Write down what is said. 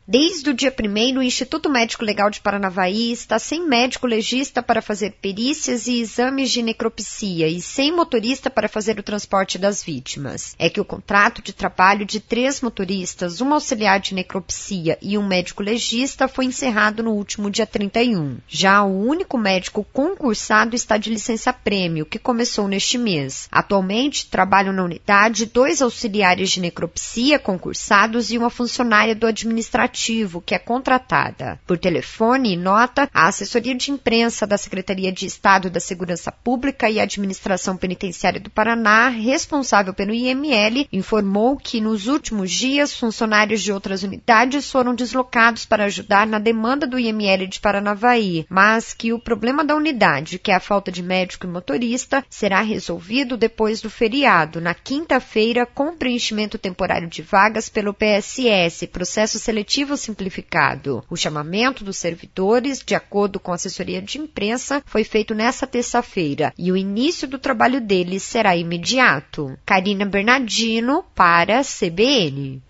Desde o dia 1º, o Instituto Médico Legal de Paranavaí está sem médico legista para fazer perícias e exames de necropsia e sem motorista para fazer o transporte das vítimas. É que o contrato de trabalho de 3 motoristas, um auxiliar de necropsia e um médico legista foi encerrado no último dia 31. Já o único médico concursado está de licença-prêmio, que começou neste mês. Atualmente, trabalham na unidade 2 auxiliares de necropsia concursados e uma funcionária do administrativo, que é contratada. Por telefone e nota, a assessoria de imprensa da Secretaria de Estado da Segurança Pública e Administração Penitenciária do Paraná, responsável pelo IML, informou que nos últimos dias funcionários de outras unidades foram deslocados para ajudar na demanda do IML de Paranavaí, mas que o problema da unidade, que é a falta de médico e motorista, será resolvido depois do feriado, na quinta-feira, com preenchimento temporário de vagas pelo PSS, Processo Seletivo Simplificado. O chamamento dos servidores, de acordo com a assessoria de imprensa, foi feito nesta terça-feira e o início do trabalho deles será imediato. Karina Bernardino para a CBN.